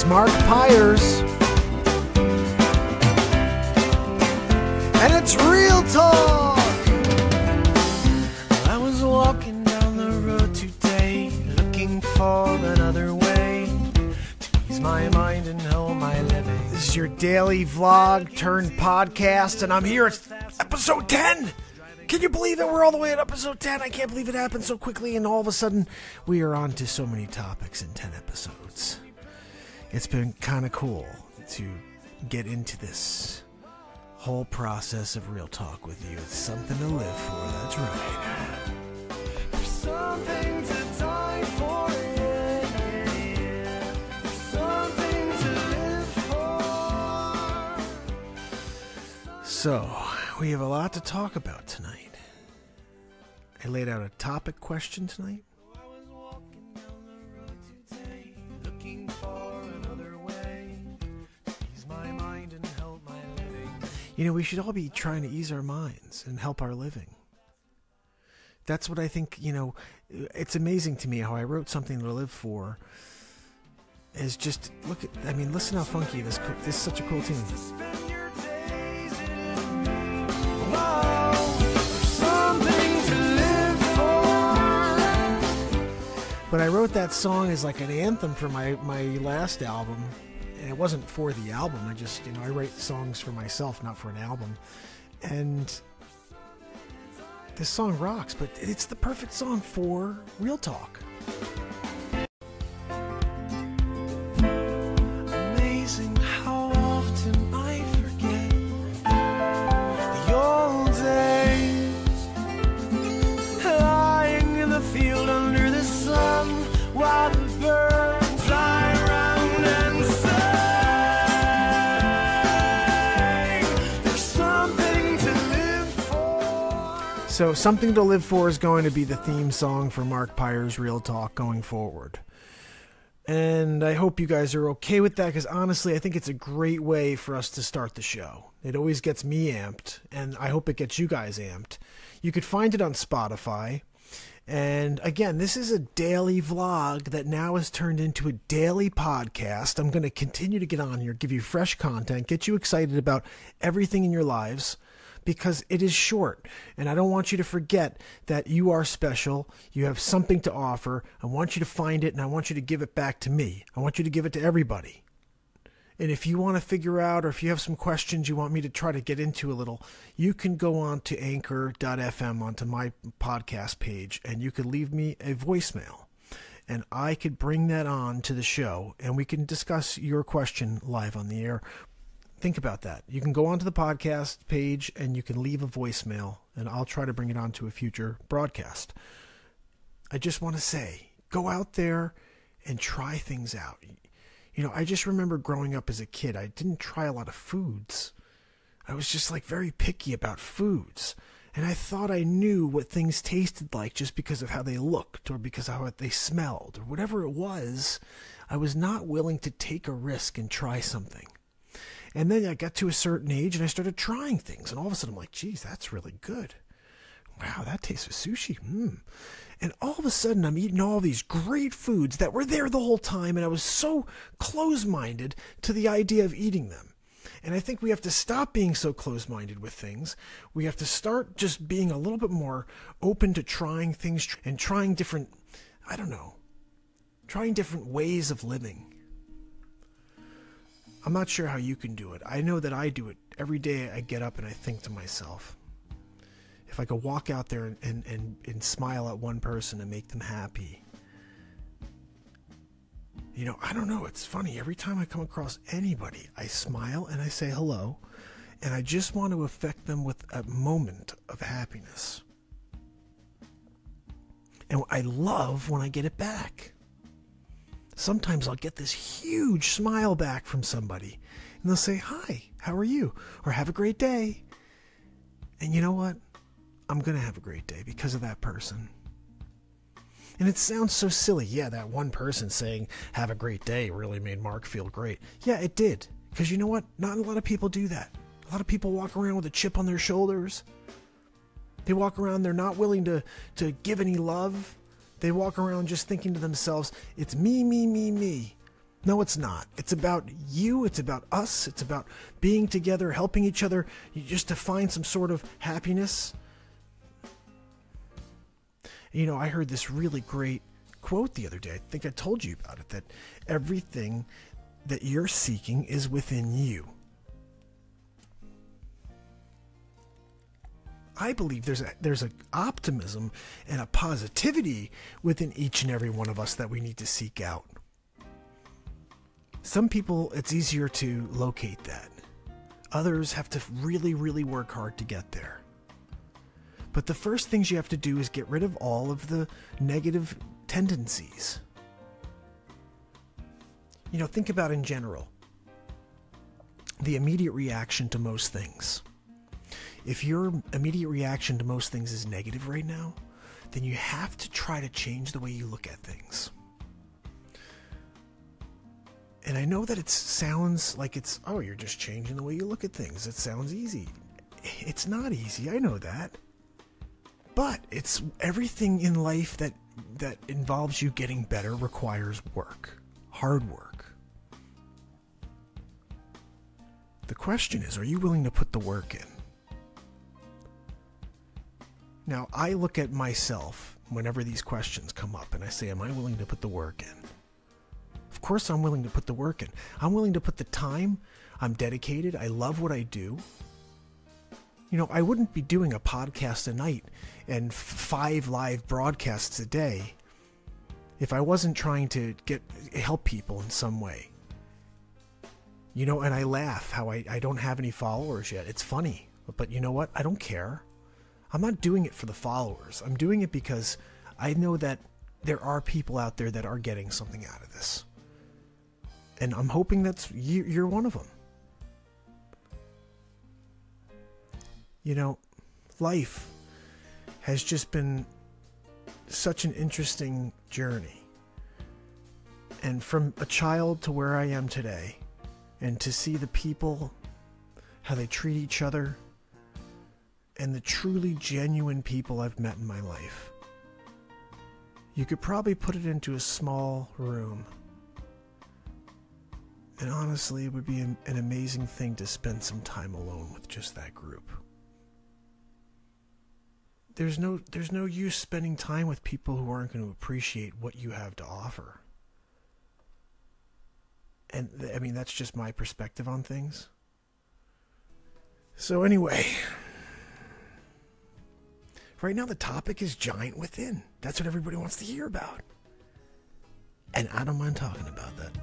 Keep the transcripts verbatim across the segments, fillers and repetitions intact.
is Mark Pyers, and it's Real Talk. I was walking down the road today, looking for another way to ease my mind and help my living. This is your daily vlog turned podcast, and I'm here at episode ten. Can you believe it? We're all the way at episode ten. I can't believe it happened so quickly, and all of a sudden, we are on to so many topics in ten episodes. It's been kind of cool to get into this whole process of Real Talk with you. It's something to live for, that's right. There's something to die for, yeah, yeah. There's something to live for. So, we have a lot to talk about tonight. I laid out a topic question tonight. I was walking down the road today, looking for another way to ease my mind and help my living. You know, we should all be trying to ease our minds and help our living. That's what I think, you know, it's amazing to me how I wrote something to live for is just, look at, I mean, listen how funky this, this is such a cool tune. But I wrote that song as like an anthem for my, my last album, and it wasn't for the album. I just, you know, I write songs for myself, not for an album. And this song rocks, but it's the perfect song for Real Talk. Amazing how often I forget the old days, lying in the field under the sun while the birds fly around and sing. There's something to live for. So Something to Live For is going to be the theme song for Mark Pyers' Real Talk going forward. And I hope you guys are okay with that, because honestly, I think it's a great way for us to start the show. It always gets me amped, and I hope it gets you guys amped. You could find it on Spotify. And again, this is a daily vlog that now has turned into a daily podcast. I'm going to continue to get on here, give you fresh content, get you excited about everything in your lives, because it is short. And I don't want you to forget that you are special. You have something to offer. I want you to find it, and I want you to give it back to me. I want you to give it to everybody. And if you want to figure out, or if you have some questions you want me to try to get into a little, you can go on to anchor dot f m onto my podcast page, and you could leave me a voicemail. And I could bring that on to the show, and we can discuss your question live on the air. Think about that. You can go onto the podcast page, and you can leave a voicemail, and I'll try to bring it on to a future broadcast. I just want to say, go out there and try things out. You know, I just remember growing up as a kid, I didn't try a lot of foods. I was just like very picky about foods. And I thought I knew what things tasted like just because of how they looked, or because of how they smelled, or whatever it was. I was not willing to take a risk and try something. And then I got to a certain age and I started trying things. And all of a sudden I'm like, geez, that's really good. Wow, that tastes of sushi. Mm. And all of a sudden, I'm eating all these great foods that were there the whole time, and I was so close-minded to the idea of eating them. And I think we have to stop being so close-minded with things. We have to start just being a little bit more open to trying things and trying different, I don't know, trying different ways of living. I'm not sure how you can do it. I know that I do it every day. I get up and I think to myself, if I could walk out there and, and, and, and smile at one person and make them happy. You know, I don't know. It's funny. Every time I come across anybody, I smile and I say hello. And I just want to affect them with a moment of happiness. And I love when I get it back. Sometimes I'll get this huge smile back from somebody. And they'll say, hi, how are you? Or have a great day. And you know what? I'm going to have a great day because of that person. And it sounds so silly. Yeah, that one person saying, have a great day really made Mark feel great. Yeah, it did. Because you know what? Not a lot of people do that. A lot of people walk around with a chip on their shoulders. They walk around, they're not willing to, to give any love. They walk around just thinking to themselves, it's me, me, me, me. No, it's not. It's about you. It's about us. It's about being together, helping each other, just to find some sort of happiness. You know, I heard this really great quote the other day. I think I told you about it, that everything that you're seeking is within you. I believe there's a there's an optimism and a positivity within each and every one of us that we need to seek out. Some people, it's easier to locate that. Others have to really, really work hard to get there. But the first things you have to do is get rid of all of the negative tendencies. You know, think about in general, the immediate reaction to most things. If your immediate reaction to most things is negative right now, then you have to try to change the way you look at things. And I know that it sounds like it's, oh, you're just changing the way you look at things. It sounds easy. It's not easy, I know that. But it's everything in life that that involves you getting better requires work, hard work. The question is, are you willing to put the work in? Now, I look at myself whenever these questions come up and I say, am I willing to put the work in? Of course I'm willing to put the work in. I'm willing to put the time. I'm dedicated. I love what I do. You know, I wouldn't be doing a podcast a night and f- five live broadcasts a day if I wasn't trying to get help people in some way. You know, and I laugh how I, I don't have any followers yet. It's funny. But you know what? I don't care. I'm not doing it for the followers. I'm doing it because I know that there are people out there that are getting something out of this. And I'm hoping that's you, you're one of them. You know, life has just been such an interesting journey. And from a child to where I am today, and to see the people, how they treat each other, and the truly genuine people I've met in my life. You could probably put it into a small room. And honestly, it would be an, an amazing thing to spend some time alone with just that group. There's no there's no use spending time with people who aren't going to appreciate what you have to offer. And I mean, that's just my perspective on things. So anyway, right now the topic is Giant Within. That's what everybody wants to hear about. And I don't mind talking about that.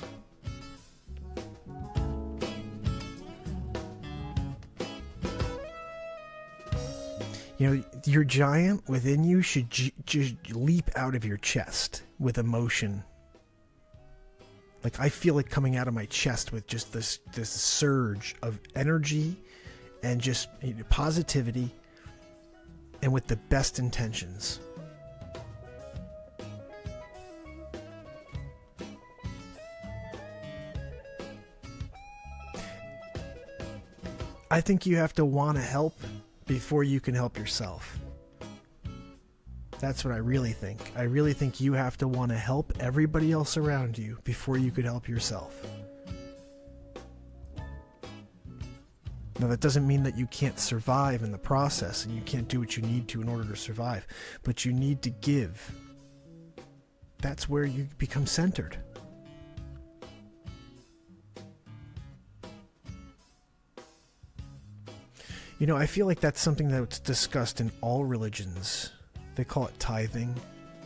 You know, your giant within you should j- just leap out of your chest with emotion. Like, I feel it coming out of my chest with just this this surge of energy and just, you know, positivity, and with the best intentions. I think you have to want to help before you can help yourself. That's what I really think. I really think you have to want to help everybody else around you before you could help yourself. Now, that doesn't mean that you can't survive in the process and you can't do what you need to in order to survive, but you need to give. That's where you become centered. You know, I feel like that's something that's discussed in all religions. They call it tithing.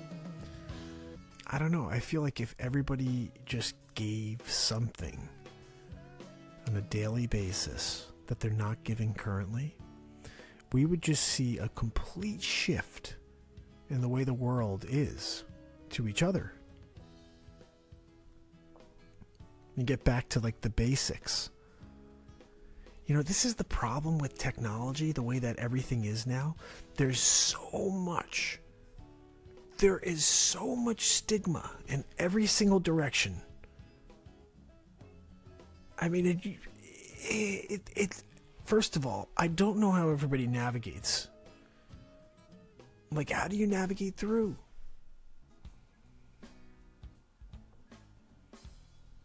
I don't know. I feel like if everybody just gave something on a daily basis that they're not giving currently, we would just see a complete shift in the way the world is to each other. You get back to like the basics. You know, this is the problem with technology, the way that everything is now. There's so much. There is so much stigma in every single direction. I mean, it, it, it, it, first of all, I don't know how everybody navigates. Like, how do you navigate through?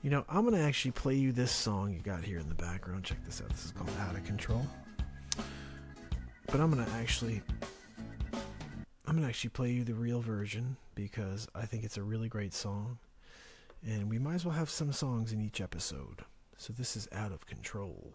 You know, I'm going to actually play you this song you got here in the background. Check this out. This is called Out of Control. But I'm going to actually... I'm going to actually play you the real version because I think it's a really great song. And we might as well have some songs in each episode. So this is Out of Control.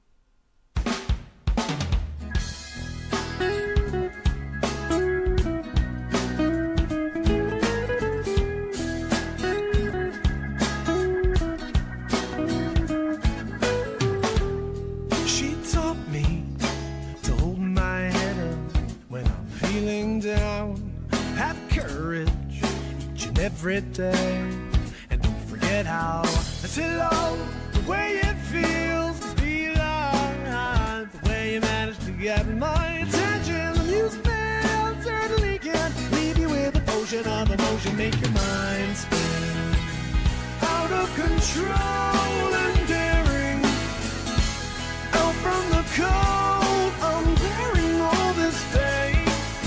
Every day, and don't forget how it's love, the way it feels to be alive, the way you managed to get my attention. The music man certainly can leave you with a potion of emotion, make your mind spin. Out of control and daring, out from the cold, I'm bearing all this pain.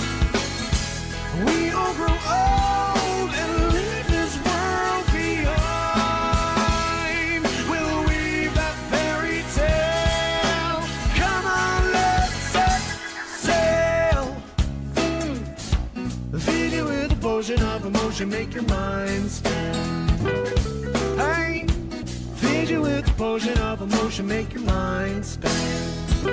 We all grow old and of emotion, make your mind spin. Hey, feed you with the potion of emotion, make your mind spin.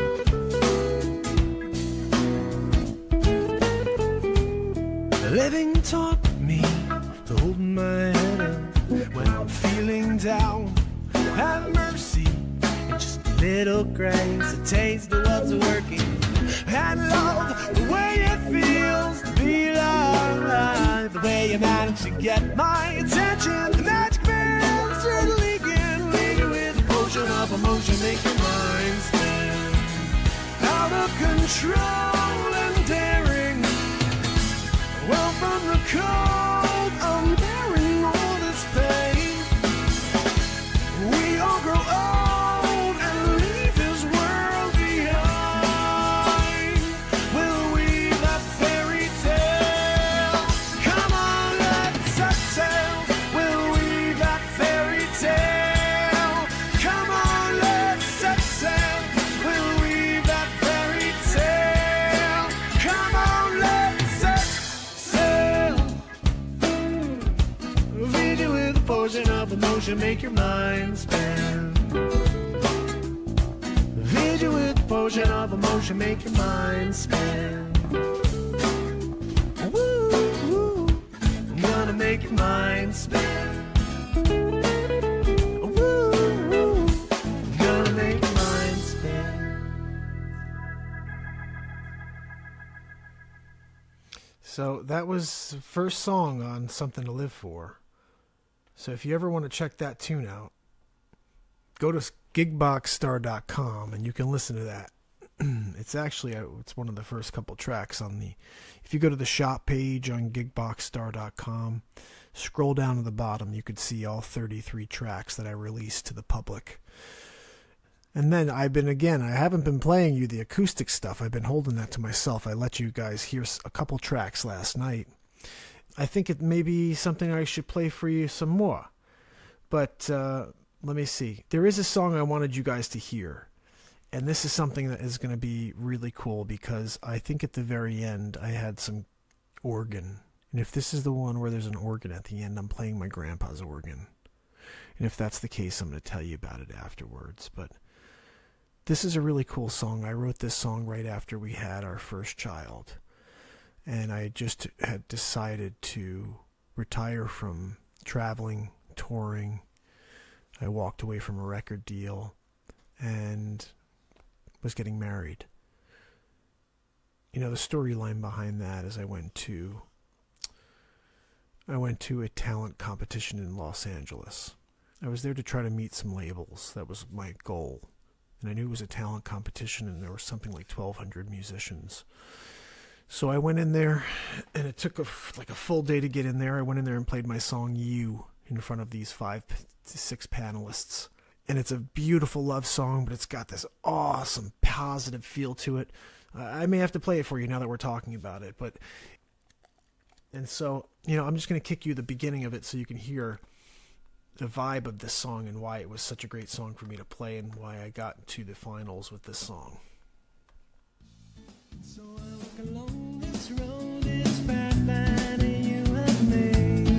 Living taught me to hold my head up when I'm feeling down. Have mercy and just a little grace, a taste of what's working. And love the way it feels to be alive, the way you manage to get my attention. The magic man certainly can lead you with a potion of emotion, make your mind spin. Out of control and daring, well from the cold, I'm bearing all this pain. We all grow old and leave this world behind. We'll weave that fairy tale. Come on, let's set sail. We'll weave that fairy tale. Come on, let's set sail. We'll weave that fairy tale. Come on, let's set sail. Feed you with a potion of emotion, make your mind spin. Feed you with a potion of emotion, make your mind spin. Woo, woo. I'm gonna make your mind spin. Woo, woo. I'm gonna make your mind spin. So that was the first song on Something to Live For. So if you ever want to check that tune out, go to gig box star dot com and you can listen to that. It's actually a, it's one of the first couple tracks on the, if you go to the shop page on gig box star dot com, scroll down to the bottom, you could see all thirty-three tracks that I released to the public. And then I've been, again, I haven't been playing you the acoustic stuff. I've been holding that to myself. I let you guys hear a couple tracks last night. I think it may be something I should play for you some more. But uh, let me see. There is a song I wanted you guys to hear. And this is something that is going to be really cool because I think at the very end I had some organ. And if this is the one where there's an organ at the end, I'm playing my grandpa's organ. And if that's the case, I'm going to tell you about it afterwards. But this is a really cool song. I wrote this song right after we had our first child. And I just had decided to retire from traveling, touring. I walked away from a record deal and was getting married. You know, the storyline behind that is I went to I went to a talent competition in Los Angeles. I was there to try to meet some labels. That was my goal. And I knew it was a talent competition and there was something like twelve hundred musicians. So I went in there, and it took a, like a full day to get in there. I went in there and played my song You in front of these five to six panelists. And it's a beautiful love song, but it's got this awesome, positive feel to it. Uh, I may have to play it for you now that we're talking about it. But and so, you know, I'm just going to kick you the beginning of it so you can hear the vibe of this song and why it was such a great song for me to play and why I got to the finals with this song. So I walk along this road, it's bad, bad, and you and me.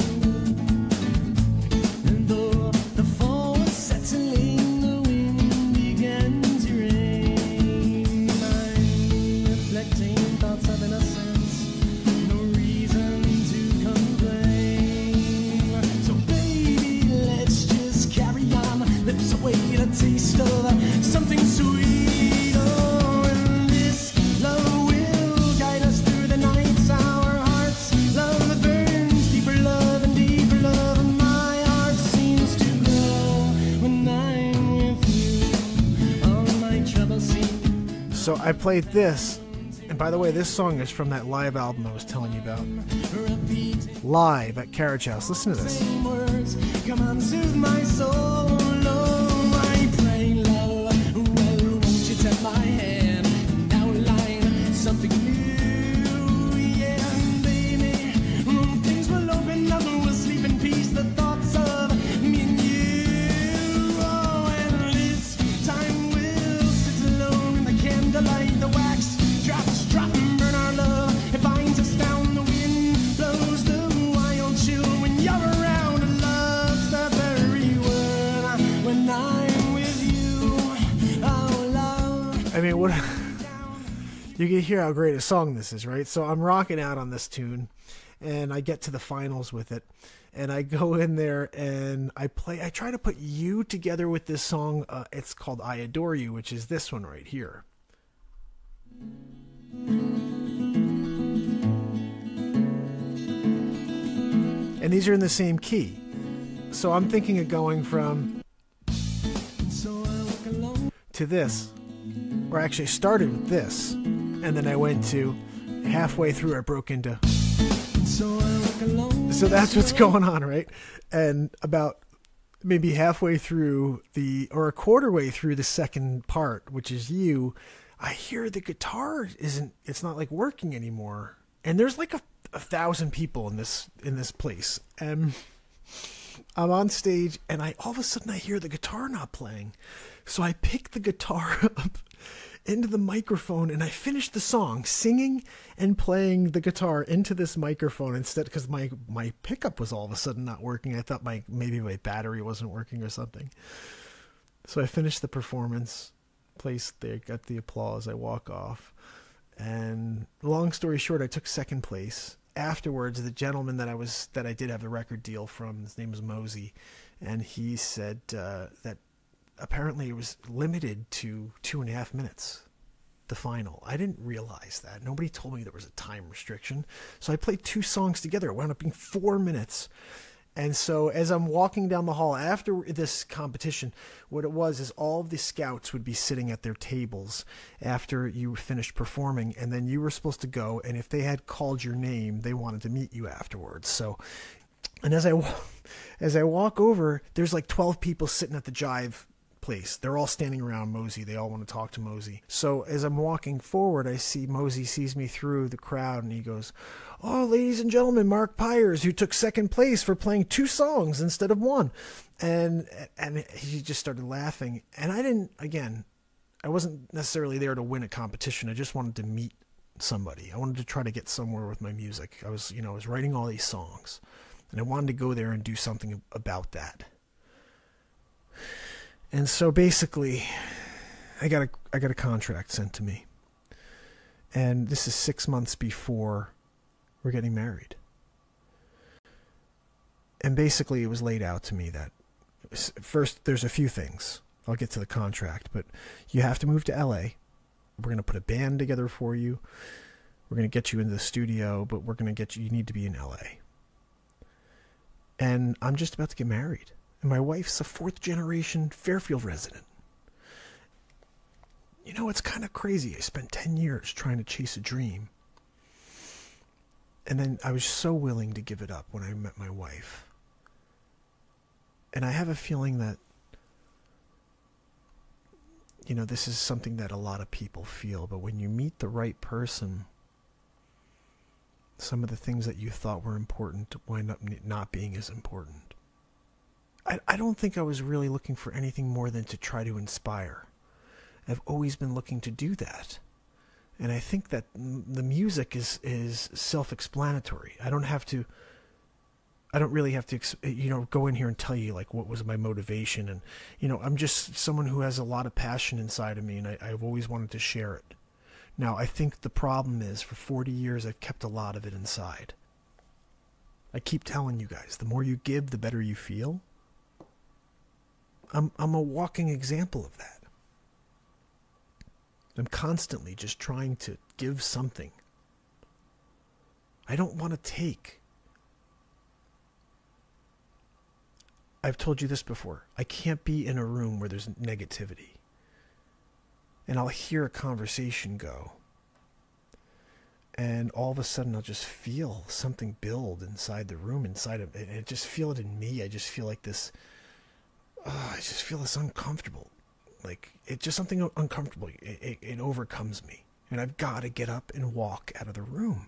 And though the fall was settling, the wind began to rain. I'm reflecting thoughts of innocence, no reason to complain. So baby, let's just carry on, lips away a taste of something sweet. Oh, and this love will guide us through the nights, our hearts, love that burns, deeper love and deeper love, and my heart seems to glow when I'm with you. All my troubles seem. So I played this, and by the way, this song is from that live album I was telling you about. Repeat Live at Carriage House. Listen to this. same words, come on, soothe my soul. Oh, I pray, love, well, won't you take my hand and outline something new? Yeah, baby, when things will open up, we'll sleep in peace. The thoughts of me and you. Oh, and this time we'll sit alone in the candlelight. The wax drops, drop and burn our love. It binds us down. The wind blows the wild chill when you're around. And love's the very word when I'm with you. Oh, love. I mean, what you can hear how great a song this is, right? So I'm rocking out on this tune, and I get to the finals with it, and I go in there and I play. I try to put you together with this song. Uh, it's called "I Adore You," which is this one right here. And these are in the same key. So I'm thinking of going from So I walk alone. to this, or actually I started with this, and then I went to halfway through I broke into. So I walk alone. So that's what's going on, right? And about maybe halfway through the, or a quarter way through the second part, which is you, I hear the guitar isn't, it's not like working anymore. And there's like a, a thousand people in this, in this place. And I'm on stage and I, all of a sudden I hear the guitar not playing. So I pick the guitar up into the microphone and I finish the song singing and playing the guitar into this microphone instead, because my, my pickup was all of a sudden not working. I thought my, maybe my battery wasn't working or something. So I finished the performance, placed there, got the applause. I walk off, and long story short, I took second place. Afterwards, the gentleman that I was, that I did have the record deal from, his name was Mosey, and he said uh, that apparently it was limited to two and a half minutes, the final. I didn't realize that. Nobody told me there was a time restriction. So I played two songs together. It wound up being four minutes. And so as I'm walking down the hall after this competition, what it was is all of the scouts would be sitting at their tables after you finished performing, and then you were supposed to go, and if they had called your name, they wanted to meet you afterwards. So, and as I, as I walk over, there's like twelve people sitting at the Jive place. They're all standing around Mosey. They all want to talk to Mosey. So as I'm walking forward, I see Mosey sees me through the crowd, and he goes, "Oh, ladies and gentlemen, Mark Pyers, who took second place for playing two songs instead of one." And and he just started laughing. And I didn't, again, I wasn't necessarily there to win a competition. I just wanted to meet somebody. I wanted to try to get somewhere with my music. I was, you know, I was writing all these songs, and I wanted to go there and do something about that. And so basically, I got a I got a contract sent to me, and this is six months before we're getting married. And basically, it was laid out to me that first, there's a few things. I'll get to the contract, but you have to move to L A. We're going to put a band together for you. We're going to get you into the studio, but we're going to get you. You need to be in L A. And I'm just about to get married. And my wife's a fourth generation Fairfield resident. You know, it's kind of crazy. I spent ten years trying to chase a dream. And then I was so willing to give it up when I met my wife. And I have a feeling that, you know, this is something that a lot of people feel. But when you meet the right person, some of the things that you thought were important wind up not being as important. I, I don't think I was really looking for anything more than to try to inspire. I've always been looking to do that. And I think that the music is, is self-explanatory. I don't have to, I don't really have to, you know, go in here and tell you like what was my motivation. And, you know, I'm just someone who has a lot of passion inside of me, and I, I've always wanted to share it. Now, I think the problem is for forty years, I've kept a lot of it inside. I keep telling you guys, the more you give, the better you feel. I'm, I'm a walking example of that. I'm constantly just trying to give something. I don't want to take. I've told you this before. I can't be in a room where there's negativity. And I'll hear a conversation go. And all of a sudden I'll just feel something build inside the room, inside of it. And I just feel it in me. I just feel like this, oh, I just feel this uncomfortable. Like, it's just something uncomfortable. It, it, it overcomes me. And I've got to get up and walk out of the room.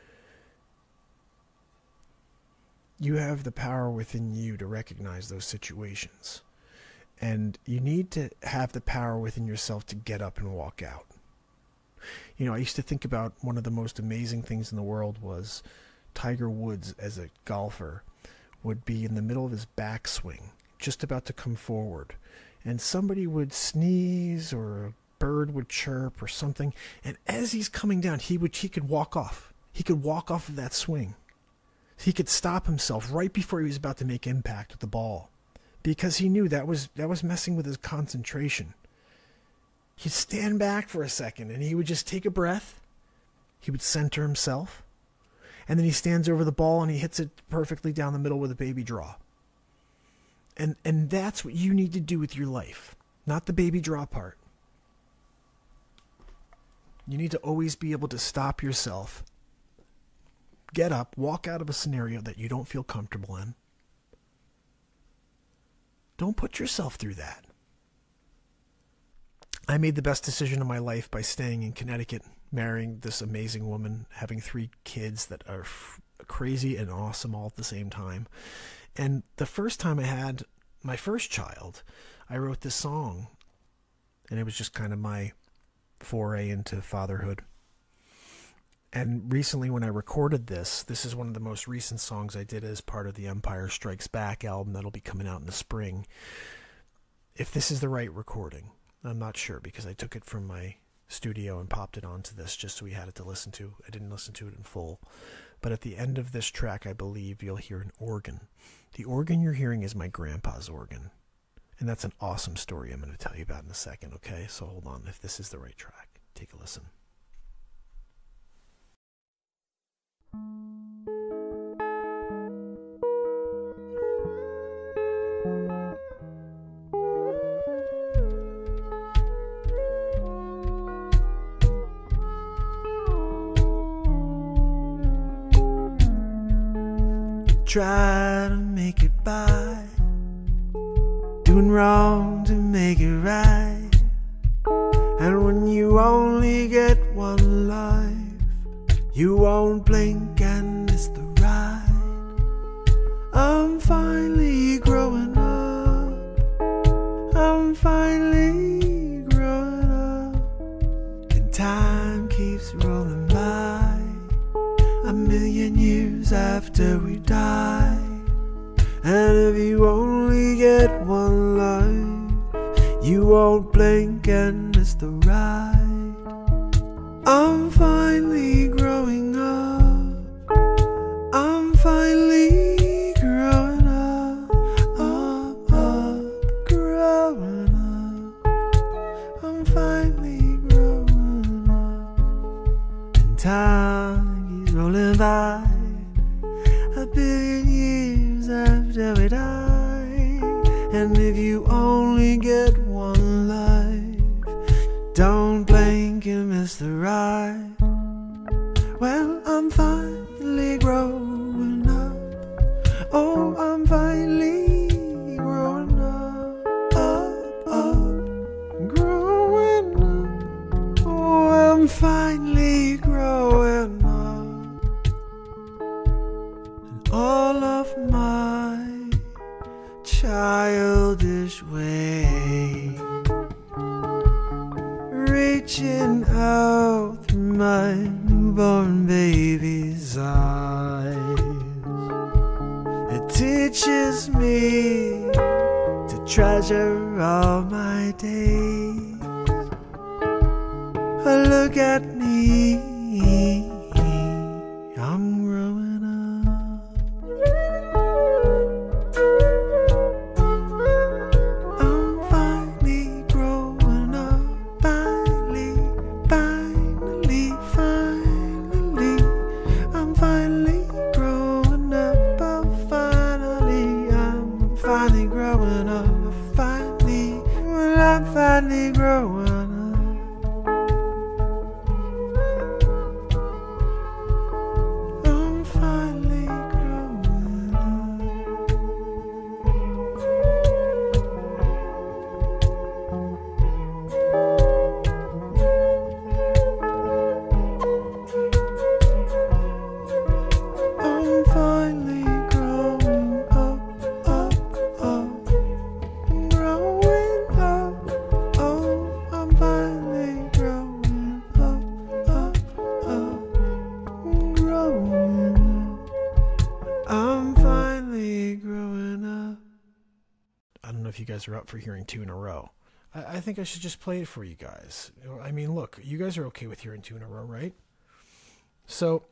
You have the power within you to recognize those situations. And you need to have the power within yourself to get up and walk out. You know, I used to think about one of the most amazing things in the world was Tiger Woods as a golfer would be in the middle of his backswing, just about to come forward. And somebody would sneeze or a bird would chirp or something. And as he's coming down, he would he could walk off. He could walk off of that swing. He could stop himself right before he was about to make impact with the ball. Because he knew that was that was messing with his concentration. He'd stand back for a second and he would just take a breath. He would center himself. And then he stands over the ball and he hits it perfectly down the middle with a baby draw. And and that's what you need to do with your life, not the baby draw part. You need to always be able to stop yourself, get up, walk out of a scenario that you don't feel comfortable in. Don't put yourself through that. I made the best decision of my life by staying in Connecticut, marrying this amazing woman, having three kids that are f- crazy and awesome all at the same time. And the first time I had my first child, I wrote this song, and it was just kind of my foray into fatherhood. And recently when I recorded this, this is one of the most recent songs I did as part of the Empire Strikes Back album that'll be coming out in the spring. If this is the right recording, I'm not sure, because I took it from my studio and popped it onto this just so we had it to listen to. I didn't listen to it in full. But at the end of this track, I believe you'll hear an organ. The organ you're hearing is my grandpa's organ. And that's an awesome story I'm going to tell you about in a second, okay? So hold on. If this is the right track, take a listen. Try to make it by, doing wrong to make it right. And when you only get one life, you won't blink and it's the ride. I'm finally growing up, I'm finally growing up, and time keeps rolling by. A million years after we die. And if you only get one life, you won't blink and miss the ride. I'm finally growing up, I'm finally growing up, up, up, growing up. I'm finally growing up, and time keeps rolling by. A billion years after we die. And if you only get one life, don't blink and miss the ride. Well, I'm finally growing up, oh, I'm finally growing up, up, up, growing up, oh, I'm finally growing up. All of my child newborn baby's eyes. It teaches me to treasure all my days. Oh, look at me, I'm growing up. I'm finally growing up. Finally, finally, finally, I'm finally growing up. Oh, finally, I'm finally growing up. Finally, well, I'm finally growing up. You guys are up for hearing two in a row. I, I think I should just play it for you guys. I mean, look, you guys are okay with hearing two in a row, right? So,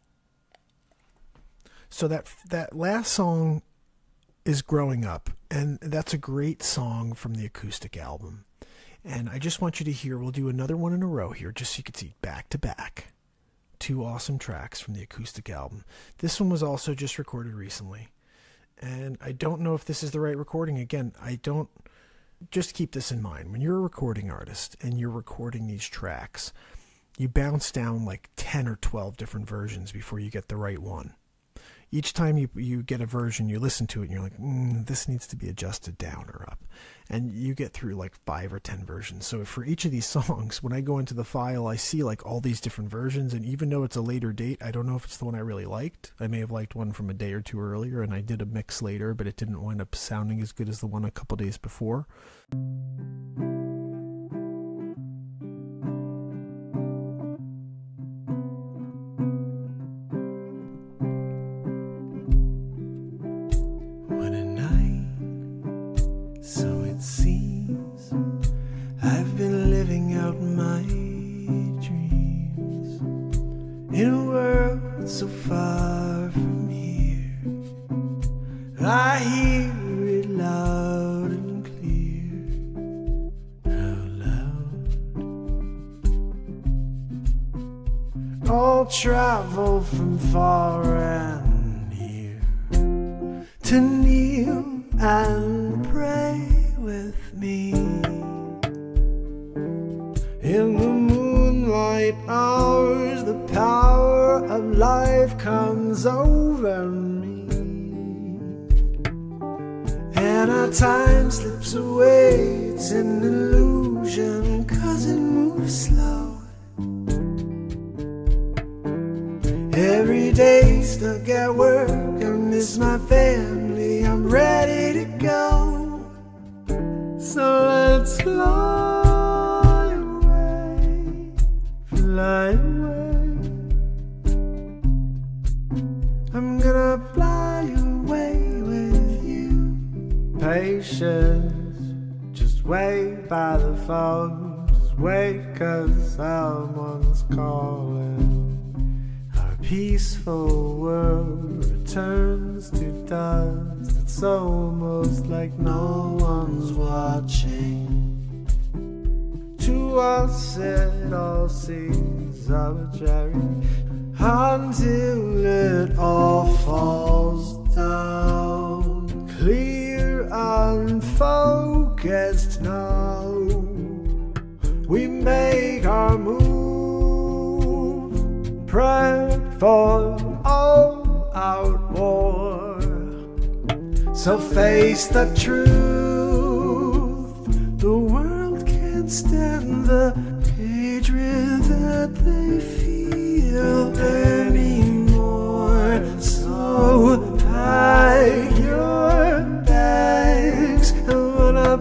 so that that last song is Growing Up, and that's a great song from the acoustic album. And I just want you to hear, we'll do another one in a row here, just so you can see back to back. Two awesome tracks from the acoustic album. This one was also just recorded recently. And I don't know if this is the right recording. Again, I don't... Just keep this in mind. When you're a recording artist and you're recording these tracks, you bounce down like ten or twelve different versions before you get the right one. Each time you you get a version, you listen to it and you're like, mm, this needs to be adjusted down or up. And you get through like five or ten versions. So for each of these songs, when I go into the file, I see like all these different versions. And even though it's a later date, I don't know if it's the one I really liked. I may have liked one from a day or two earlier, and I did a mix later, but it didn't wind up sounding as good as the one a couple days before. Travel from far and near to kneel and pray with me in the moonlight hours. The power of life comes over me, and our time slips away. It's an illusion 'cause it moves slow. Every day stuck at work, I miss my family, I'm ready to go. So let's fly away, fly away. I'm gonna fly away with you. Patience, just wait by the phone. Just wait 'cause someone's calling. Peaceful world returns to dust. It's almost like no one's watching. To us it all seems arbitrary until it all falls down. Clear, unfocused now. We make our move, pray for all-out war. So face the truth. The world can't stand the hatred that they feel anymore. So pack your bags and wanna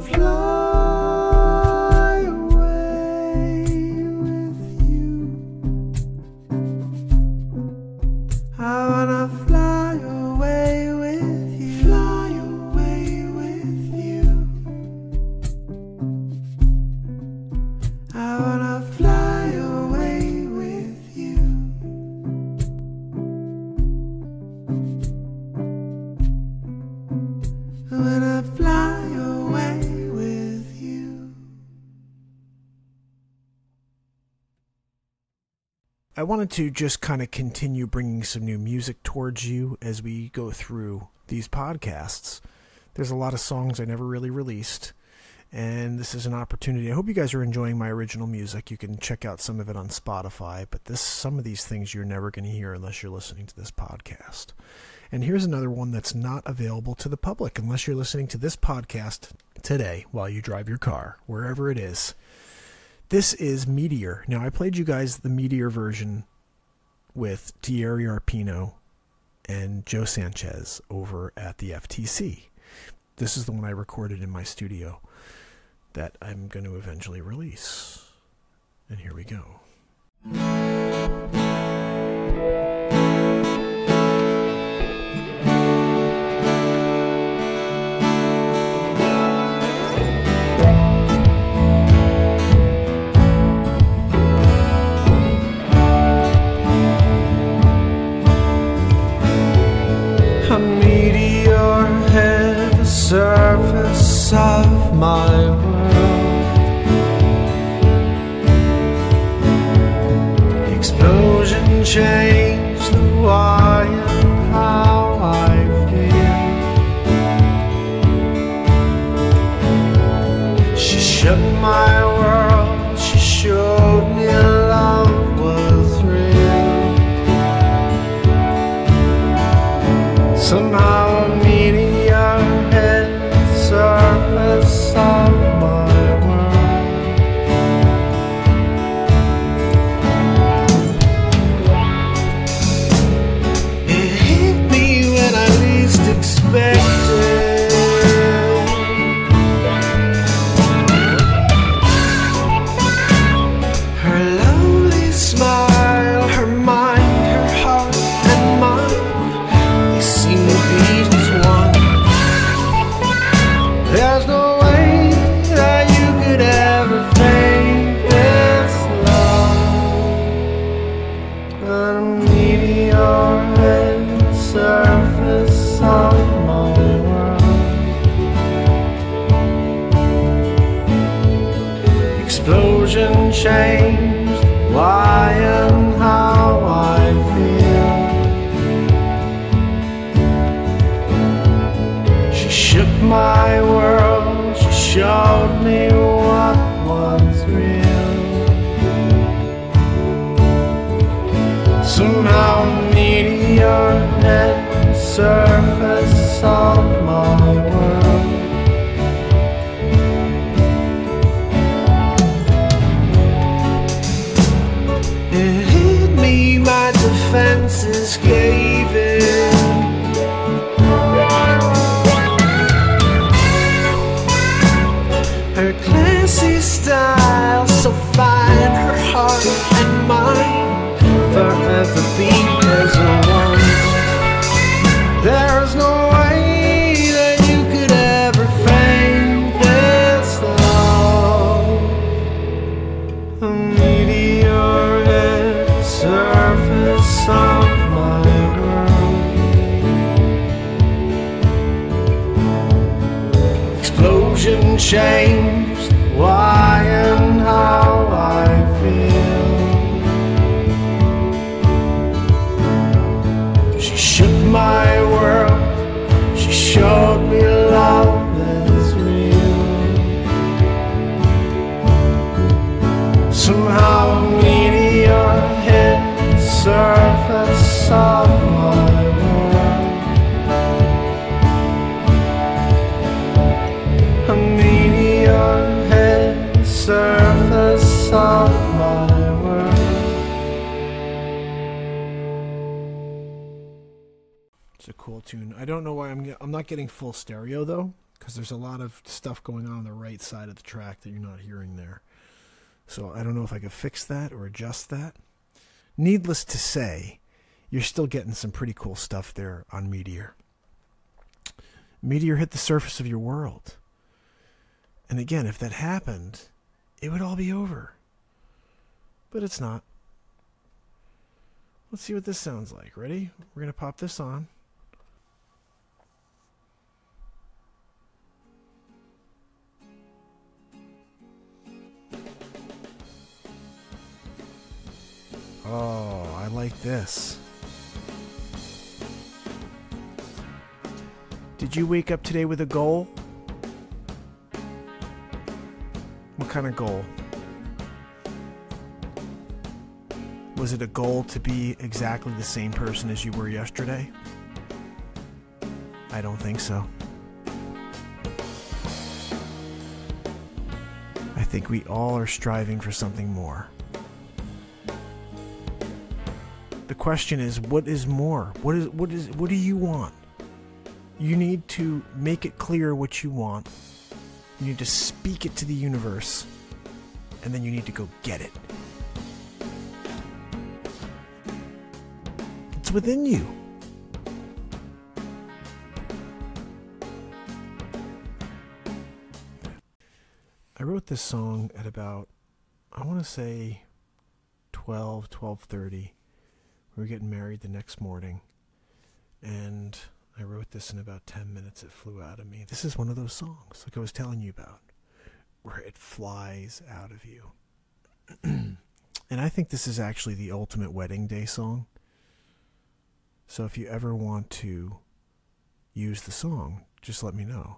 fly away with you. I wanted to just kind of continue bringing some new music towards you as we go through these podcasts. There's a lot of songs I never really released, and this is an opportunity. I hope you guys are enjoying my original music. You can check out some of it on Spotify, but this some of these things you're never going to hear unless you're listening to this podcast. And here's another one that's not available to the public unless you're listening to this podcast today while you drive your car, wherever it is. This is Meteor. Now, I played you guys the Meteor version with Thierry Arpino and Joe Sanchez over at the F T C. This is the one I recorded in my studio that I'm going to eventually release. And here we go. A meteor hit the surface of my world. The explosion changed the why and how I feel. She shook my world, she showed me love was real. Somehow a meteor hit the surface of my world. It hit me when I least expected. Her lovely smile, her mind, her heart and mine, they seem to be just one. There's no way that you could ever fake this love. But a meteor hit the surface of my world. Explosion changed why and how I feel. She shook my world, she showed me what was real. Somehow a meteor hit the surface of my world. It hit me, my defenses gave in. Her classy style, so fine, her heart and mine forever beat as one. There's no way that you could ever fake this love. A meteor hit the surface of my world. Explosion changed why and how I feel. She shook my world, she showed me love is real. Somehow a meteor hit the surface of my world. A meteor hit the surface of my world. It's a cool tune. I don't know why I'm I'm not getting full stereo though, because there's a lot of stuff going on on the right side of the track that you're not hearing there. So I don't know if I could fix that or adjust that. Needless to say, you're still getting some pretty cool stuff there on Meteor. Meteor hit the surface of your world. And again, if that happened, it would all be over. But it's not. Let's see what this sounds like. Ready? We're going to pop this on. Oh. this. Did you wake up today with a goal? What kind of goal? Was it a goal to be exactly the same person as you were yesterday? I don't think so. I think we all are striving for something more. The question is, what is more? What is what is what do you want? You need to make it clear what you want. You need to speak it to the universe. And then you need to go get it. It's within you. I wrote this song at about, I want to say twelve, twelve thirty. We were getting married the next morning. And I wrote this in about ten minutes. It flew out of me. This is one of those songs, like I was telling you about, where it flies out of you. And I think this is actually the ultimate wedding day song. So if you ever want to use the song, just let me know.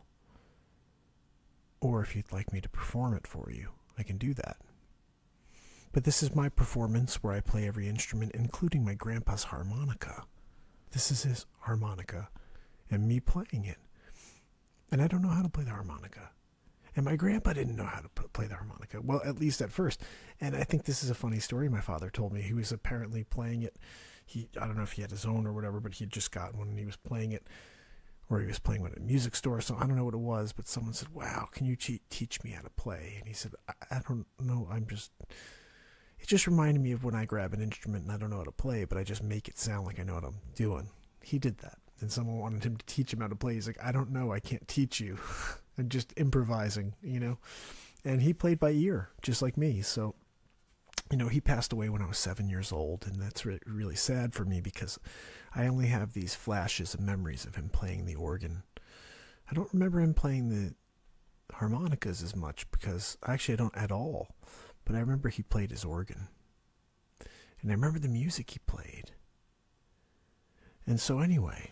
Or if you'd like me to perform it for you, I can do that. But this is my performance where I play every instrument, including my grandpa's harmonica. This is his harmonica and me playing it. And I don't know how to play the harmonica. And my grandpa didn't know how to play the harmonica. Well, at least at first. And I think this is a funny story my father told me. He was apparently playing it. He, I don't know if he had his own or whatever, but he had just gotten one and he was playing it. Or he was playing one at a music store. So I don't know what it was, but someone said, wow, can you te- teach me how to play? And he said, I, I don't know. I'm just... It just reminded me of when I grab an instrument and I don't know how to play, but I just make it sound like I know what I'm doing. He did that. And someone wanted him to teach him how to play. He's like, I don't know. I can't teach you. I'm just improvising, you know. And he played by ear, just like me. So, you know, he passed away when I was seven years old. And that's re- really sad for me because I only have these flashes of memories of him playing the organ. I don't remember him playing the harmonicas as much because actually I don't at all. But I remember he played his organ. And I remember the music he played. And so anyway,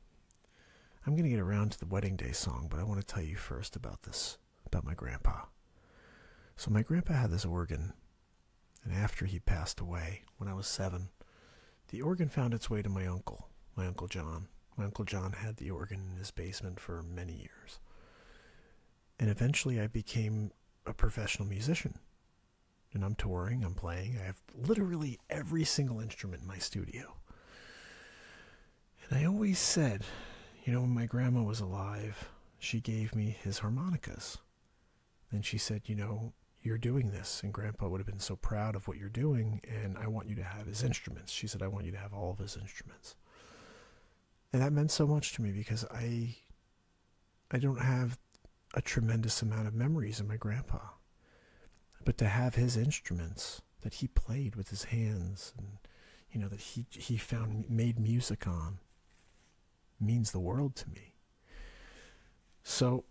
I'm going to get around to the wedding day song, but I want to tell you first about this, about my grandpa. So my grandpa had this organ, and after he passed away, when I was seven, the organ found its way to my uncle, my Uncle John. My Uncle John had the organ in his basement for many years. And eventually I became a professional musician. And I'm touring, I'm playing. I have literally every single instrument in my studio. And I always said, you know, when my grandma was alive, she gave me his harmonicas. And she said, you know, you're doing this. And Grandpa would have been so proud of what you're doing. And I want you to have his instruments. She said, I want you to have all of his instruments. And that meant so much to me because I, I don't have a tremendous amount of memories of my grandpa. But to have his instruments that he played with his hands and, you know, that he he found made music on means the world to me. So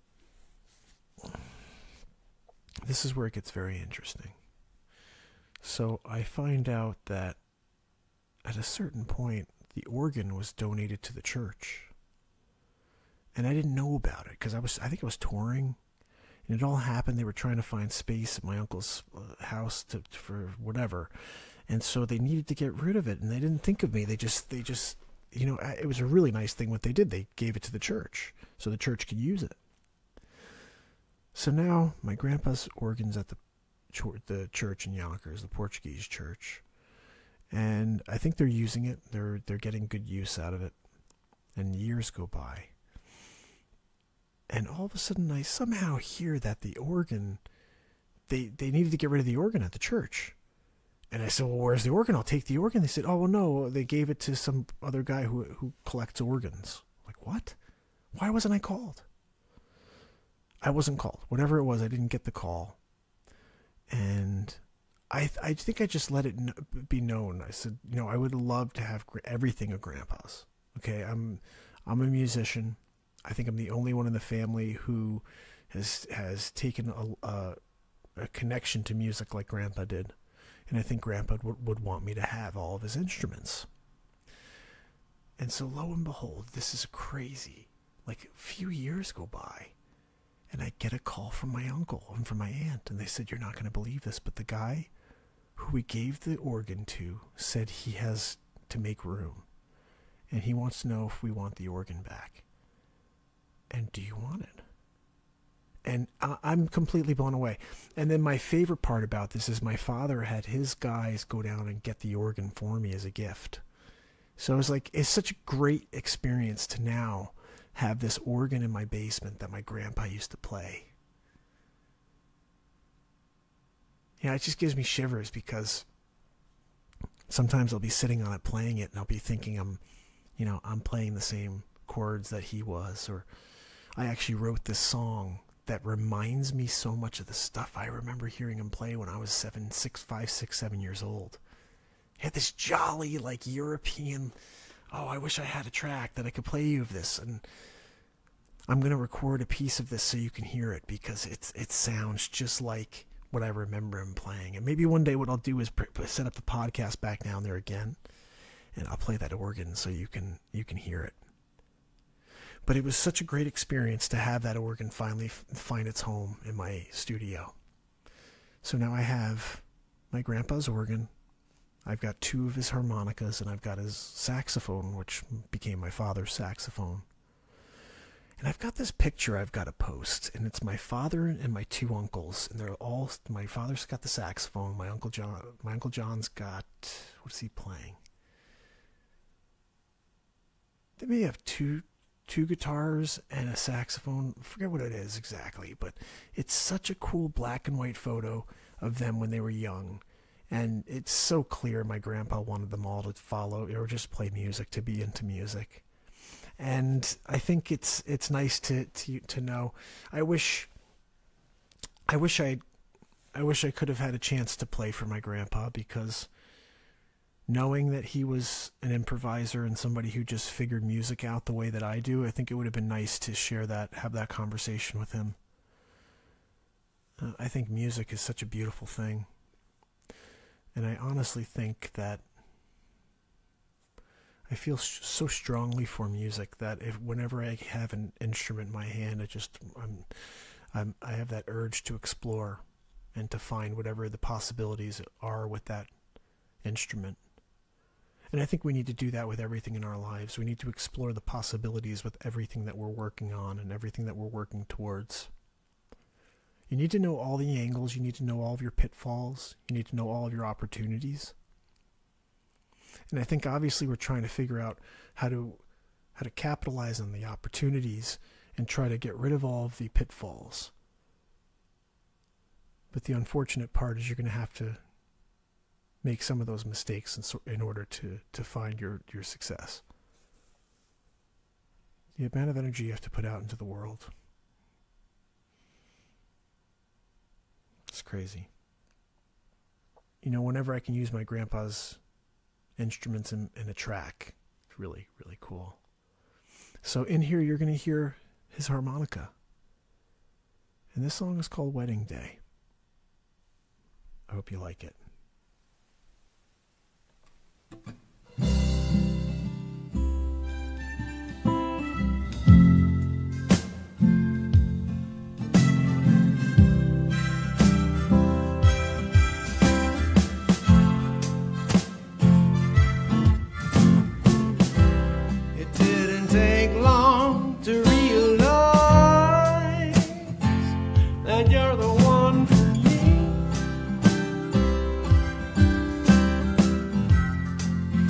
this is where it gets very interesting. So I find out that at a certain point, the organ was donated to the church. And I didn't know about it because I was, I think I was touring. And it all happened. They were trying to find space at my uncle's uh, house to, for whatever. And so they needed to get rid of it. And they didn't think of me. They just, they just, you know, it was a really nice thing what they did. They gave it to the church so the church could use it. So now my grandpa's organ's at the, the church in Yonkers, the Portuguese church. And I think they're using it. They're, they're getting good use out of it. And years go by. And all of a sudden, I somehow hear that the organ, they, they needed to get rid of the organ at the church. And I said, well, where's the organ? I'll take the organ. They said, oh, well, no, they gave it to some other guy who who collects organs. I'm like, what? Why wasn't I called? I wasn't called. Whatever it was, I didn't get the call. And I I think I just let it be known. I said, you know, I would love to have everything of Grandpa's. Okay, I'm I'm a musician. I think I'm the only one in the family who has has taken a, a, a connection to music like Grandpa did. And I think Grandpa would, would want me to have all of his instruments. And so lo and behold, this is crazy. Like a few years go by, and I get a call from my uncle and from my aunt, and they said, "You're not going to believe this, but the guy who we gave the organ to said he has to make room, and he wants to know if we want the organ back. And do you want it?" And I'm completely blown away. And then my favorite part about this is my father had his guys go down and get the organ for me as a gift. So it was like, it's such a great experience to now have this organ in my basement that my grandpa used to play. Yeah, it just gives me shivers because sometimes I'll be sitting on it playing it and I'll be thinking I'm, you know, I'm playing the same chords that he was. Or I actually wrote this song that reminds me so much of the stuff I remember hearing him play when I was seven, six, five, six, seven years old. He had this jolly, like, European, oh, I wish I had a track that I could play you of this. And I'm going to record a piece of this so you can hear it because it's it sounds just like what I remember him playing. And maybe one day what I'll do is set up the podcast back down there again, and I'll play that organ so you can you can hear it. But it was such a great experience to have that organ finally f- find its home in my studio. So now I have my grandpa's organ. I've got two of his harmonicas, and I've got his saxophone, which became my father's saxophone. And I've got this picture I've got to post, and it's my father and my two uncles, and they're all, my father's got the saxophone, my uncle John, my uncle John's got, what is he playing? They may have two two guitars and a saxophone. I forget what it is exactly, but it's such a cool black and white photo of them when they were young. And it's so clear my grandpa wanted them all to follow or just play music, to be into music. And I think it's it's nice to to to know. I wish I wish I I wish I could have had a chance to play for my grandpa, because knowing that he was an improviser and somebody who just figured music out the way that I do, I think it would have been nice to share that, have that conversation with him. Uh, I think music is such a beautiful thing. And I honestly think that I feel sh- so strongly for music that if whenever I have an instrument in my hand, I just I'm, I'm I have that urge to explore and to find whatever the possibilities are with that instrument. And I think we need to do that with everything in our lives. We need to explore the possibilities with everything that we're working on and everything that we're working towards. You need to know all the angles. You need to know all of your pitfalls. You need to know all of your opportunities. And I think obviously we're trying to figure out how to how to capitalize on the opportunities and try to get rid of all of the pitfalls. But the unfortunate part is you're going to have to make some of those mistakes in, so, in order to, to find your, your success. The amount of energy you have to put out into the world. It's crazy. You know, whenever I can use my grandpa's instruments in, in a track, it's really, really cool. So in here, you're going to hear his harmonica. And this song is called Wedding Day. I hope you like it. It didn't take long to realize that you're the one for me.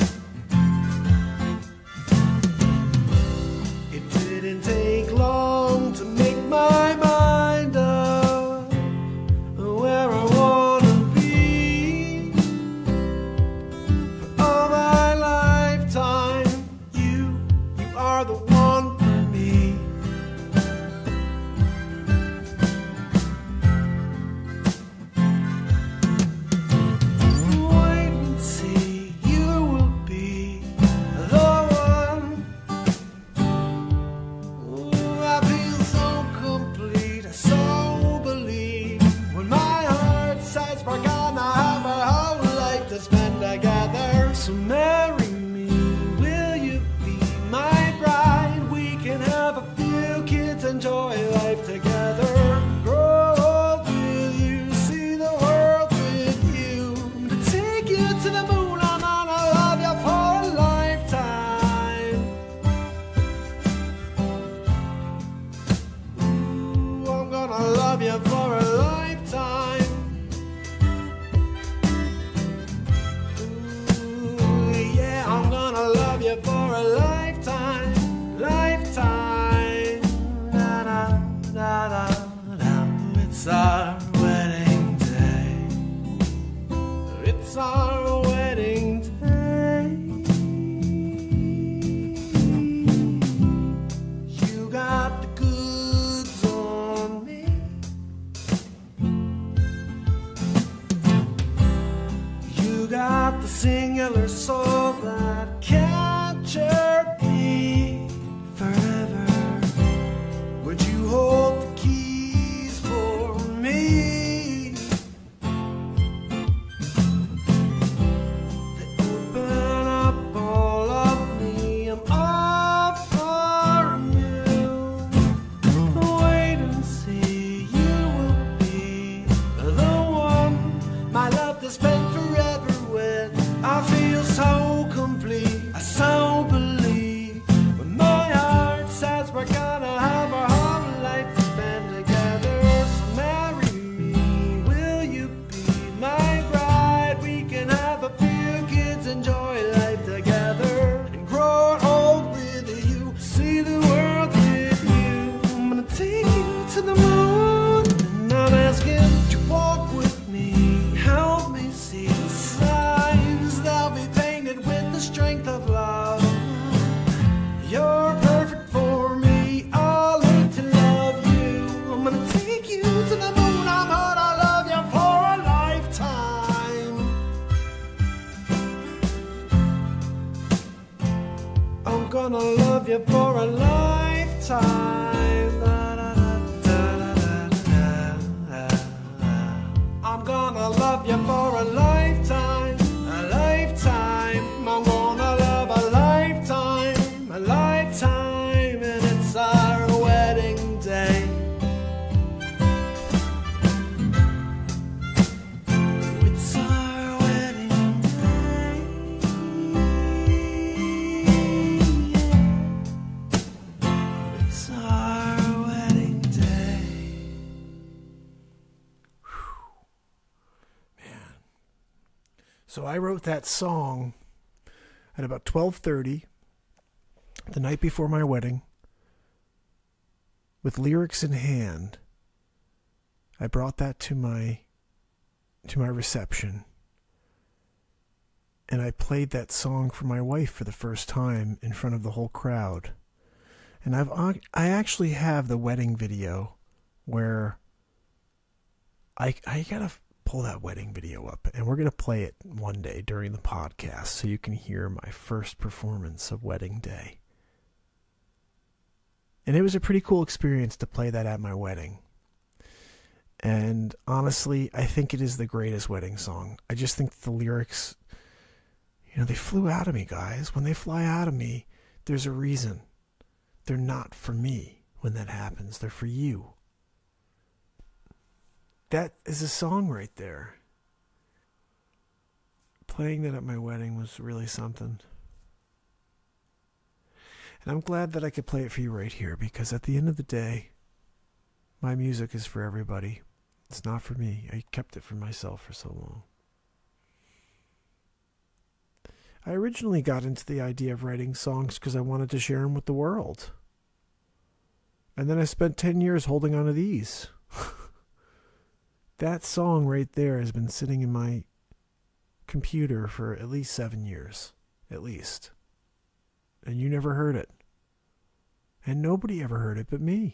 gonna love you for a lifetime. I'm gonna love you for a lifetime, a lifetime. I'm gonna love a lifetime, a lifetime, and it's our wedding day. It's our wedding day. It's our wedding day. So I wrote that song at about twelve thirty, the night before my wedding, with lyrics in hand. I brought that to my to my reception, and I played that song for my wife for the first time in front of the whole crowd. And I've I actually have the wedding video where I I gotta pull that wedding video up, and we're going to play it one day during the podcast so you can hear my first performance of Wedding Day. And it was a pretty cool experience to play that at my wedding. And honestly, I think it is the greatest wedding song. I just think the lyrics, you know, they flew out of me, guys. When they fly out of me, there's a reason. They're not for me when that happens. They're for you. That is a song right there. Playing that at my wedding was really something. And I'm glad that I could play it for you right here, because at the end of the day, my music is for everybody. It's not for me. I kept it for myself for so long. I originally got into the idea of writing songs because I wanted to share them with the world. And then I spent ten years holding on to these. That song right there has been sitting in my computer for at least seven years. At least. And you never heard it. And nobody ever heard it but me.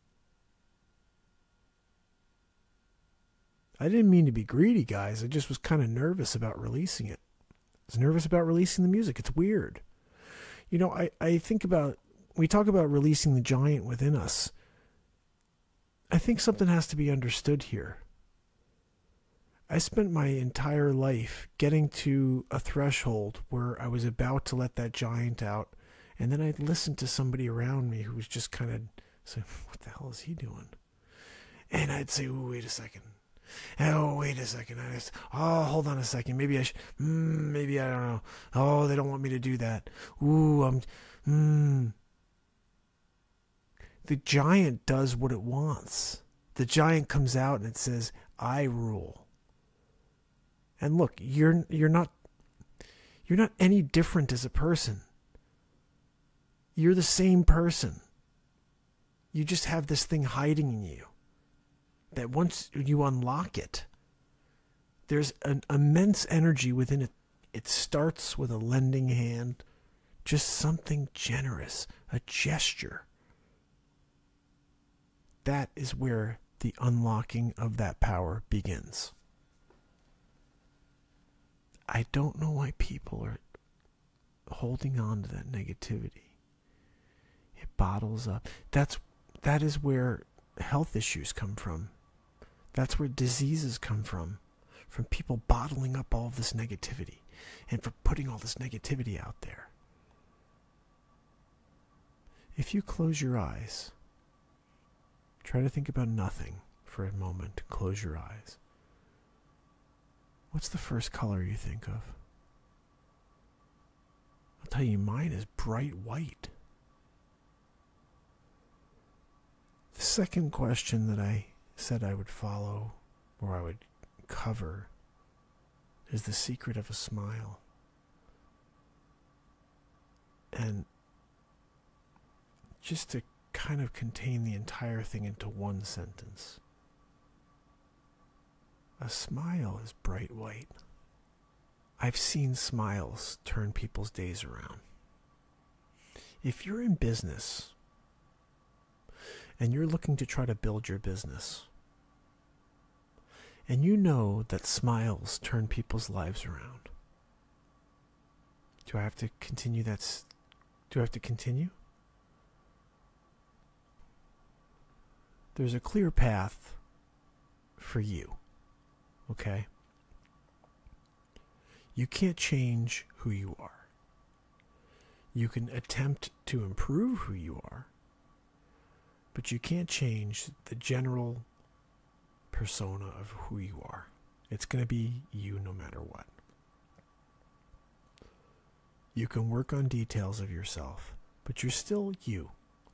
I didn't mean to be greedy, guys. I just was kind of nervous about releasing it. I was nervous about releasing the music. It's weird. You know, I, I think about, we talk about releasing the giant within us. I think something has to be understood here. I spent my entire life getting to a threshold where I was about to let that giant out, and then I'd listen to somebody around me who was just kind of saying, what the hell is he doing? And I'd say, oh, wait a second. Oh, wait a second. I just, oh, hold on a second. Maybe I should, mm, maybe I don't know. Oh, they don't want me to do that. Ooh, I'm, mm. The giant does what it wants. The giant comes out and it says, I rule. And look, you're you're not you're not any different as a person. You're the same person. You just have this thing hiding in you that once you unlock it, there's an immense energy within it. It starts with a lending hand, just something generous, a gesture. That is where the unlocking of that power begins. I don't know why people are holding on to that negativity. It bottles up. That's that is where health issues come from. That's where diseases come from. From people bottling up all of this negativity and for putting all this negativity out there. If you close your eyes, try to think about nothing for a moment. Close your eyes. What's the first color you think of? I'll tell you, mine is bright white. The second question that I said I would follow, or I would cover, is the secret of a smile. And just to kind of contain the entire thing into one sentence. A smile is bright white. I've seen smiles turn people's days around. If you're in business and you're looking to try to build your business, and you know that smiles turn people's lives around, do I have to continue that Do I have to continue? There's a clear path for you, okay? You can't change who you are. You can attempt to improve who you are, but you can't change the general persona of who you are. It's going to be you no matter what. You can work on details of yourself, but you're still you.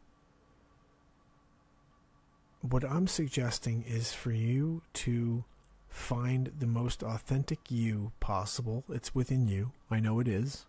What I'm suggesting is for you to find the most authentic you possible. It's within you. I know it is.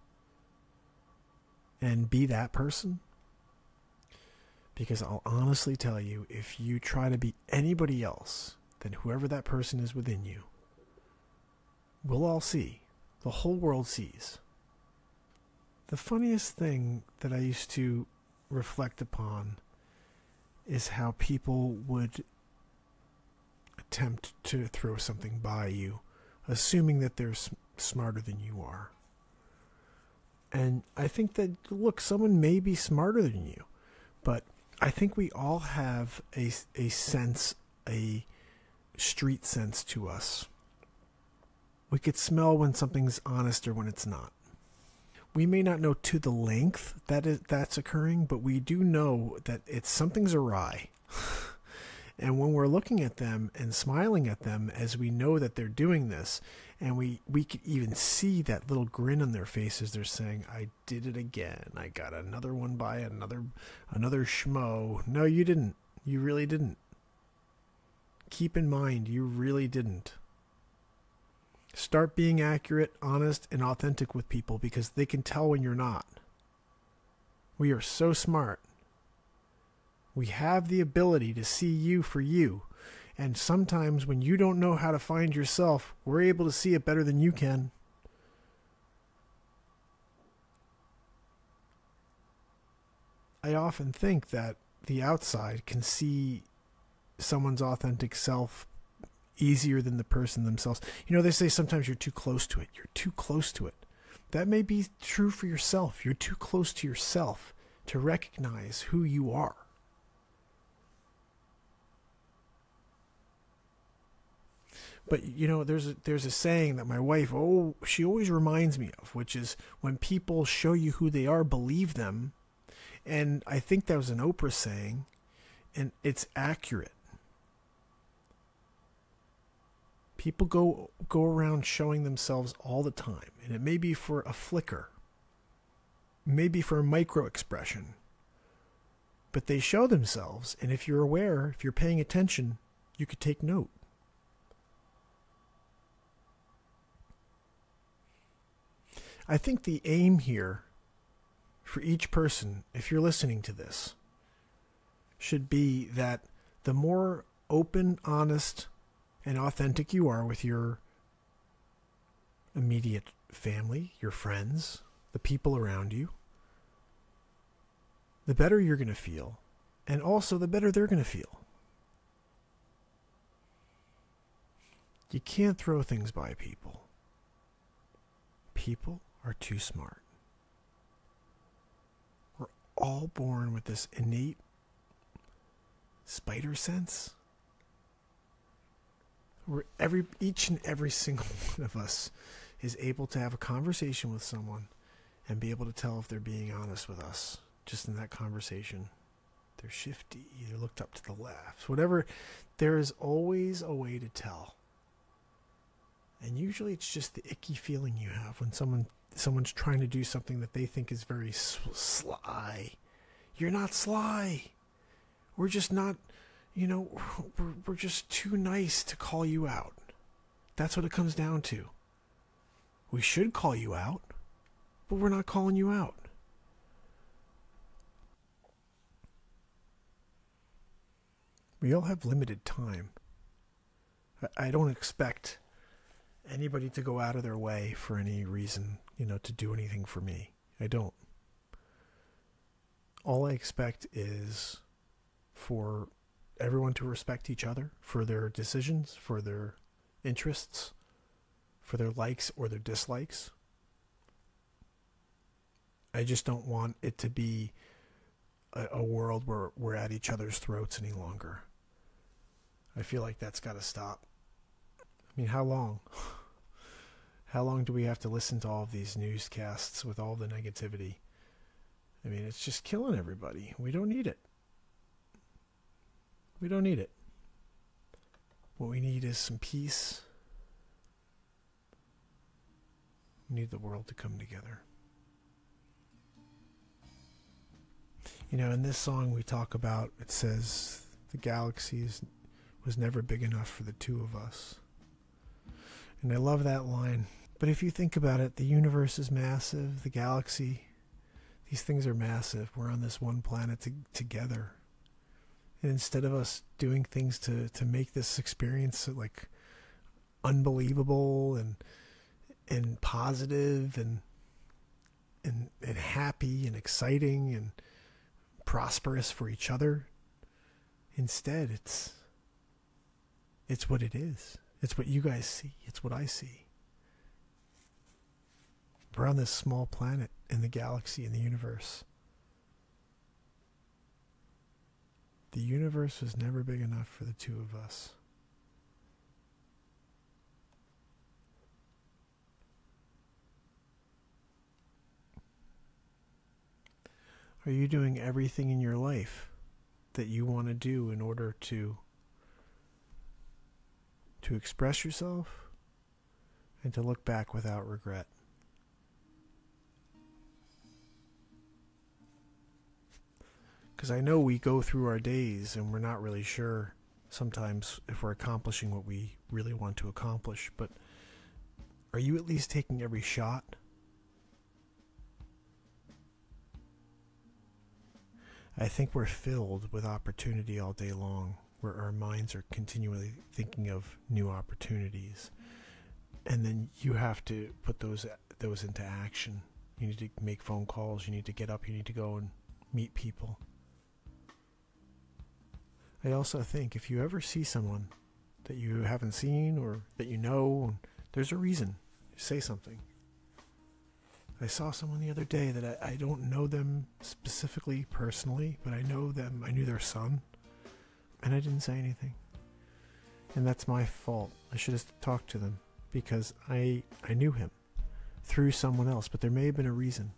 And be that person. Because I'll honestly tell you, if you try to be anybody else than whoever that person is within you, we'll all see. The whole world sees. The funniest thing that I used to reflect upon is how people would attempt to throw something by you, assuming that they're s- smarter than you are. And I think that, look, someone may be smarter than you, but I think we all have a, a sense, a street sense to us. We could smell when something's honest or when it's not. We may not know to the length that is, that's occurring, but we do know that it's something's awry. And when we're looking at them and smiling at them as we know that they're doing this, and we, we could even see that little grin on their faces, they're saying, I did it again. I got another one by another another schmo. No, you didn't. You really didn't. Keep in mind, you really didn't. Start being accurate, honest, and authentic with people because they can tell when you're not. We are so smart. We have the ability to see you for you. And sometimes when you don't know how to find yourself, we're able to see it better than you can. I often think that the outside can see someone's authentic self easier than the person themselves. You know, they say sometimes you're too close to it. You're too close to it. That may be true for yourself. You're too close to yourself to recognize who you are. But, you know, there's a, there's a saying that my wife, oh, she always reminds me of, which is when people show you who they are, believe them. And I think that was an Oprah saying, and it's accurate. People go go around showing themselves all the time, and it may be for a flicker, maybe for a micro expression, but they show themselves, and if you're aware, if you're paying attention, you could take note. I think the aim here for each person, if you're listening to this, should be that the more open, honest, and authentic you are with your immediate family, your friends, the people around you, the better you're going to feel, and also the better they're going to feel. You can't throw things by people. People are too smart. We're all born with this innate spider sense. Where every each and every single one of us is able to have a conversation with someone and be able to tell if they're being honest with us just in that conversation. They're shifty, they looked up to the left, whatever. There is always a way to tell. And usually it's just the icky feeling you have when someone someone's trying to do something that they think is very sly. You're not sly. We're just not, you know, we're, we're just too nice to call you out. That's what it comes down to. We should call you out, but we're not calling you out. We all have limited time. I, I don't expect anybody to go out of their way for any reason, you know, to do anything for me. I don't. All I expect is for everyone to respect each other for their decisions, for their interests, for their likes or their dislikes. I just don't want it to be a, a world where we're at each other's throats any longer. I feel like that's got to stop. I mean, how long? How long do we have to listen to all of these newscasts with all the negativity? I mean, it's just killing everybody. We don't need it. We don't need it. What we need is some peace. We need the world to come together. You know, in this song we talk about, it says, the galaxy is, was never big enough for the two of us. And I love that line. But if you think about it, the universe is massive, the galaxy, these things are massive. We're on this one planet to, together. And instead of us doing things to, to make this experience like unbelievable and and positive and and and happy and exciting and prosperous for each other, instead it's it's what it is. It's what you guys see. It's what I see. We're on this small planet in the galaxy, in the universe. The universe was never big enough for the two of us. Are you doing everything in your life that you want to do in order to to express yourself and to look back without regret? Because I know we go through our days and we're not really sure sometimes if we're accomplishing what we really want to accomplish, but are you at least taking every shot? I think we're filled with opportunity all day long, where our minds are continually thinking of new opportunities. And then you have to put those those into action. You need to make phone calls, you need to get up, you need to go and meet people. I also think if you ever see someone that you haven't seen or that you know, there's a reason. Say something. I saw someone the other day that I, I don't know them specifically personally, but I know them. I knew their son, and I didn't say anything. And that's my fault. I should have talked to them because I I knew him through someone else, but there may have been a reason.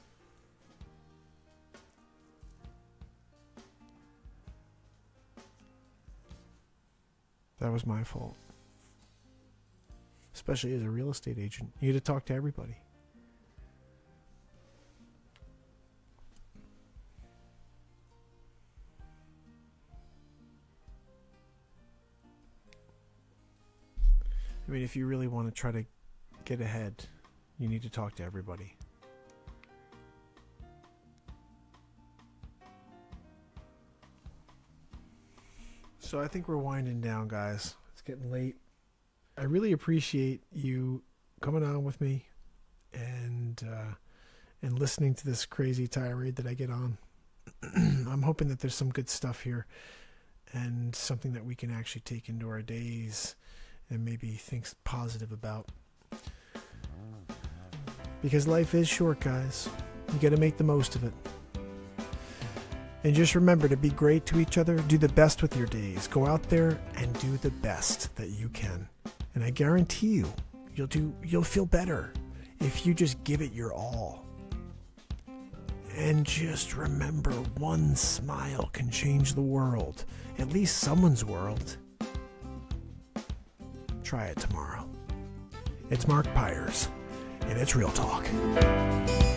That was my fault. Especially as a real estate agent. You had to talk to everybody. I mean, if you really want to try to get ahead, you need to talk to everybody. So I think we're winding down, guys. It's getting late. I really appreciate you coming on with me and uh, and listening to this crazy tirade that I get on. I'm hoping that there's some good stuff here and something that we can actually take into our days and maybe think positive about. Because life is short, guys. You got to make the most of it. And just remember to be great to each other. Do the best with your days. Go out there and do the best that you can. And I guarantee you, you'll do. You'll feel better if you just give it your all. And just remember, one smile can change the world. At least someone's world. Try it tomorrow. It's Mark Pyers, and it's Real Talk.